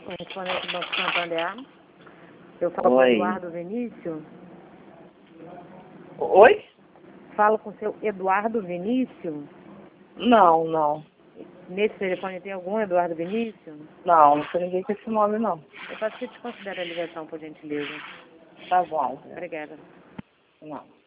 Correspondente do Banco Santander. Eu falo com o Oi. Eduardo Vinícius. Oi? Falo com o seu Eduardo Vinícius. Não. Nesse telefone tem algum Eduardo Vinícius? Não tem ninguém com esse nome, não. Eu peço que te considere a ligação, por gentileza. Tá bom. Obrigada. Não.